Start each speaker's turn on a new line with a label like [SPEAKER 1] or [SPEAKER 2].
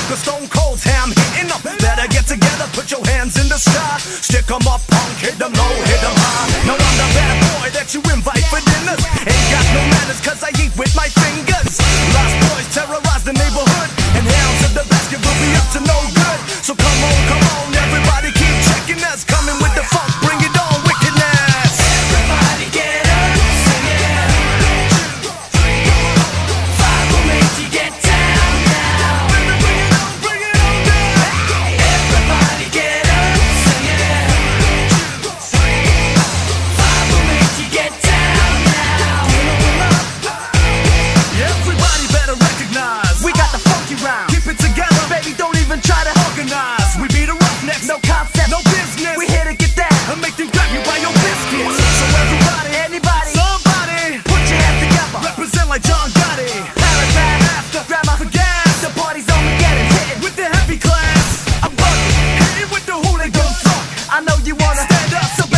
[SPEAKER 1] a stone cold ham hitting up. Better get together, put your hands in the sky. Stick 'em up, punk, hit 'em low, hit 'em high. Now I'm the bad boy that you invite for dinners. Ain't got no manners cause I eat with my fingers. Lost boys terrorize the neighborhood, and hounds of the basket will be up to no good. So come on, everybody keep checking us. Coming with the funk, bring it on, wickedness.
[SPEAKER 2] Everybody get up, sing it. 5 will make you get down now.
[SPEAKER 1] Bring it on down.
[SPEAKER 2] Everybody get up, sing it. 5 will make you get down now.
[SPEAKER 1] Everybody better recognize we got the funky round. Keep it together, baby, don't even try to organize. We be the roughnecks, no concept, no business. We here to get that and make them grab you by your biscuits. So everybody, anybody, somebody, put your hands together. Represent like John Gotti. Paragraph after, grandma for gas. The party's on, we get it hit with the heavy class. I'm bugging, hitting with the hooligan funk. I know you wanna stand up, so